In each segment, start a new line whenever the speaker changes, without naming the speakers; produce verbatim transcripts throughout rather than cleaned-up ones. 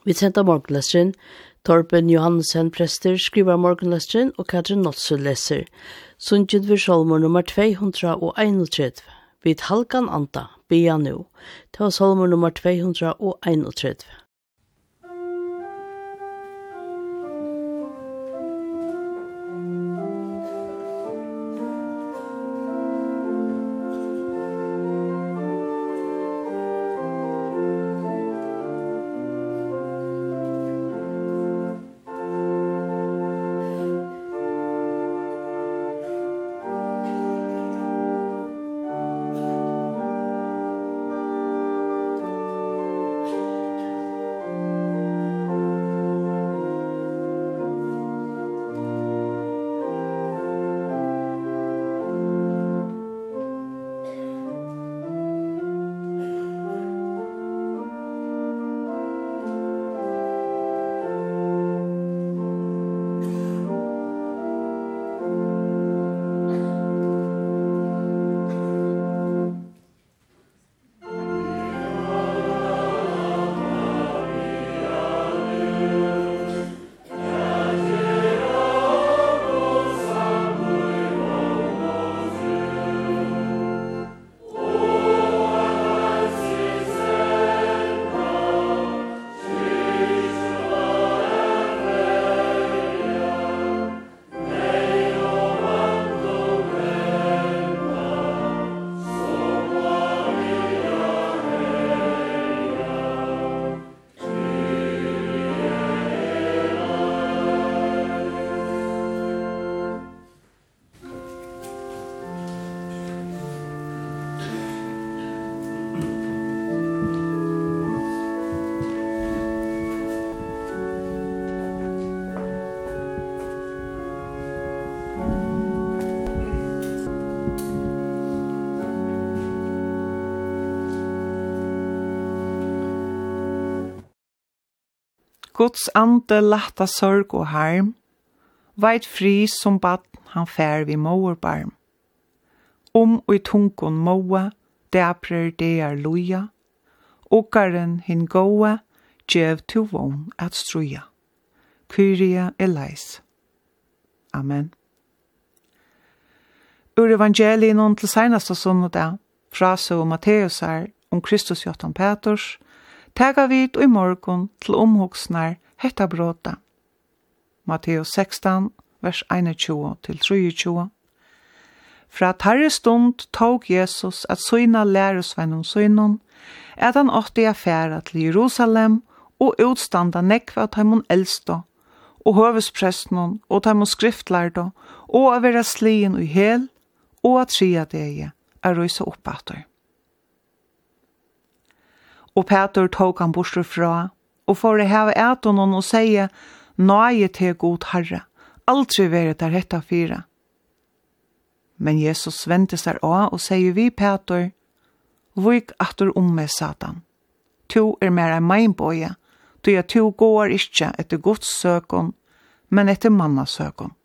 Vi sendte morgenlesteren, Torben Johansen prester skriver morgenlesteren, og Katrin Notsu leser. Sunnkjent ved Solmor nummer to hundre einogtredve. Vid halkan anta, bia nu. Det var Solmor nummer to hundre einogtredve.
Guds ande latta sorg og harm, veit fri som bad han fær vi moerbarm. Om og i tungon moa, dæprer det er loja, åkaren hin goa, djev to vogn at struja. Kyria eleis. Amen. Ur evangelien til seneste sunnedag, fra så Matteus er om Kristus Jottan Peters, tega vid og i morgon til omhoksnar hetta bråta. Matteus sexton, vers tjueén til tjuetre. Fra tarre stund tog Jesus at søyna læresvennum søynun, at han åtti affæra til Jerusalem og utstanda nekva av taimon eldstå, og høvesprestnun og taimon skriftlardo, og a vera slien ui hel, og a tria degi a røysa oppater. Og Peter tog han bort fra, og for å heve etonen og sige, «Nøye til god Herre, aldri være der hetta fire.» Men Jesus vendte seg av og sier vi Peter, «Vik atter om med Satan. Tu er mer enn mein boje, du er tu går ikke etter Guds søkon, men etter mannas søkon.»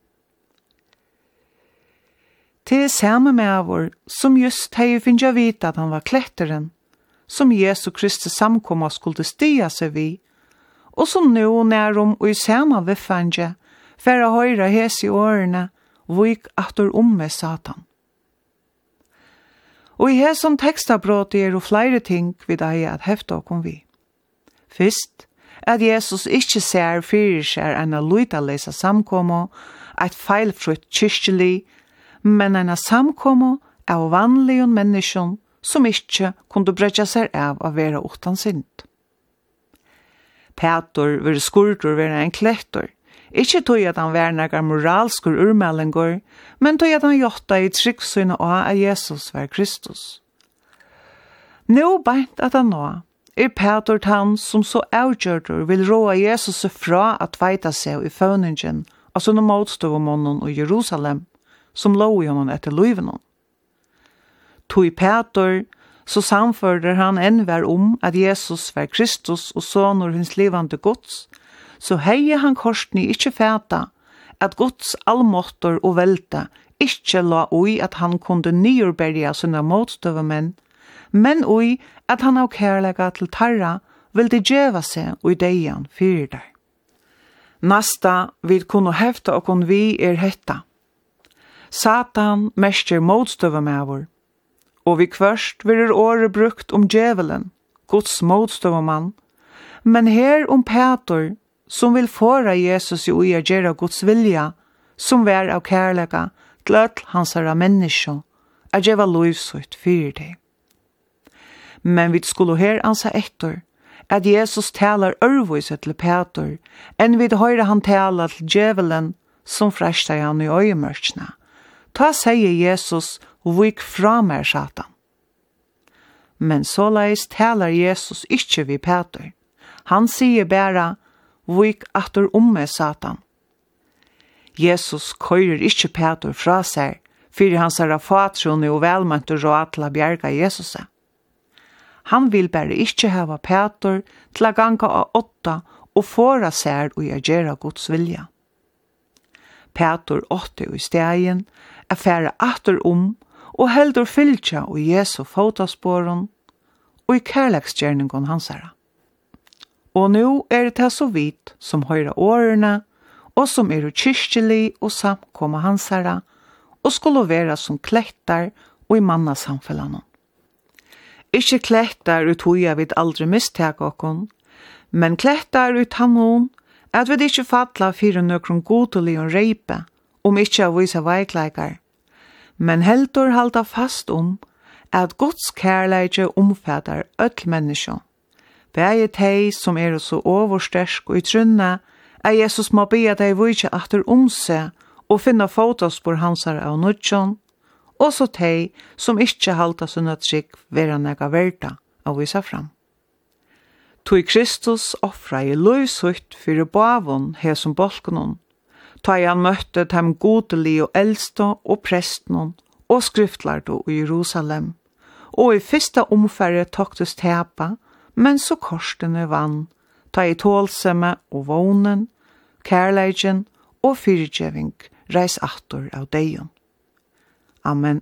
Til samme med vår, som just hei finnes vite at han var kletteren, som Jesu Kristi samkomma skulle stia seg vi, og som nå nærum og i samme viffanje, for å høyre hes i årene, vik atter om med Satan. Og i hes som tekstabrot er og flere ting vi deg at hefta kom vi. Først, at Jesus ikke ser fyrir seg enn a luita lesa samkomma, et feilfrutt kyrkjeli, men enn a samkomma av vanlige menneskjon som ikke kunne bretja seg av å være utan synd. Peter var skurdur være en klettor, ikke tog at han var negar moralskur urmeldingur, men tog at han jotta i tryggsynet av at Jesus var Kristus. Nå beint at han nå, er Peter han som så avgjørdur vil råa Jesus fra at veita seg i føvningen av sånne motstøvmånen i Jerusalem, som lå i honom etter løyvenon. Tog Peter, så samfører han enhver om at Jesus var Kristus og sonur hins livande Guds, så heie han korsni ikkje fæta at Guds allmåttor og velta ikkje la ui at han kunde nyurberja sina motstøvemenn, men ui at han av kærlega til tarra vil de djeva seg og i deian fyrir der. Nasta vil kunne hefta og kun vi er hetta. Satan mestjer motstøvamævor, og vi kvørst vil året brukt om djevelen, Guds motstøvamann, men her om Peter, som vil fåra Jesus i ui a gjerra Guds vilja, som vær av kærlega, gløtt hansara menneskje, a djeva loivsut fyrir deg. Men vi skulle her ansa etter, at Jesus talar ørvise til Peter, enn vi høyre han talar til djevelen, som fresta han i øyemørksna. Ta sier Jesus, vik fra mer Satan. Men så leis talar Jesus ikkje vi Peter. Han sier bæra, vik atter om med Satan. Jesus køyrer ikkje Peter fra seg, fyrir hans er fatrone og velmønte råd til å bjerga Jesus. Han vil bare ikkje hava Peter til å ganga av åtta og fåra seg og gjøre Guds vilja. Peter åtte i stegen, er fære atter om, og heldur fylkja og Jesu fotasporen, og i kærleksgjerningen hans herra. Og nå er det så vidt som høyre årene, og som er kyrkjelig og samkomma hans herra, og skulle være som klettar og i mannasamfellene. Ikke klettar ut hui jeg vil aldri mistek okkon, men klettar ut hamon, at vi ikke fatla fyrir nøkron godelig og reipe, om ikke av vise veikleikar, men heldur halda fast om at Guds kærleikje omfattar öll menneskje. Begge teg som er så overstersk og i trunne, at Jesus må be at de vise atter om seg og finna fotospor hansar av nødjon, og så teg som ikke halda sunna trygg vera nega verda av visa fram. Tui Kristus offra i løysutt fyrir bavon her som bolkenon, ta han møtte dem godelig og eldste og prestnon og skriftlardo i Jerusalem, og i fyrsta omfærre toktes tepa, men så korsene vann, ta i tålsemme og vånen, kærleigen og fyrtjeving reis attor av deion. Amen.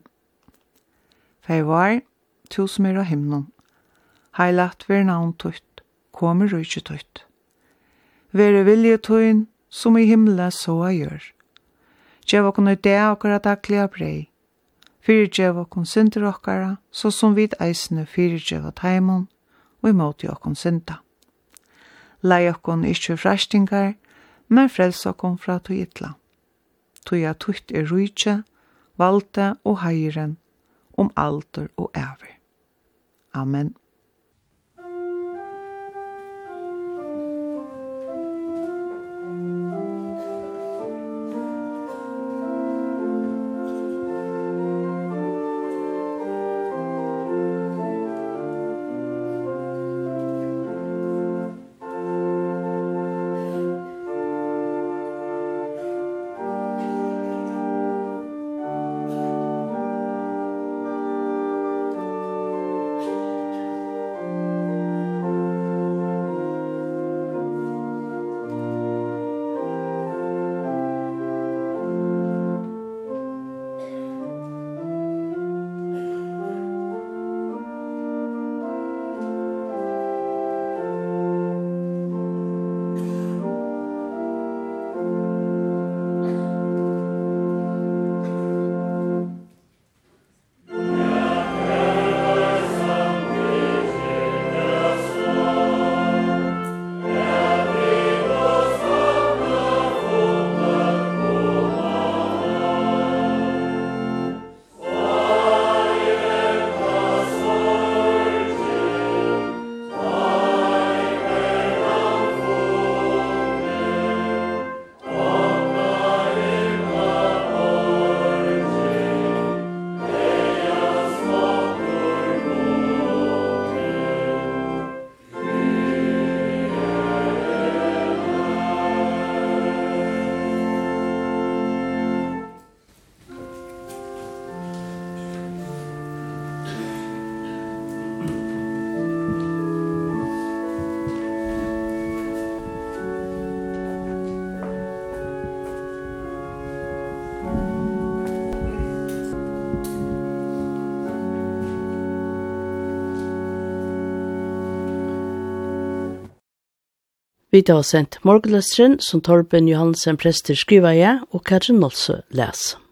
Fei var, to som er av himnon, heilat ver navn tutt, kommer rujtje tutt. Vere vilje tuin, som i himla så a gjør. Gjev okon i det okkara daglige brei. Fyrir gjev okon synder okkara, så som vid eisne fyrir gjev at heimon, og imot okon synda. Lei okon ikkje frastingar, men frels okon fra to ytla. Toja tutt er rujtje, valde og heiren, om alder og æver. Amen.
Vi tar sendt morgenløseren som Torben Johansen prester skriver jeg, og Katrin Nolse leser.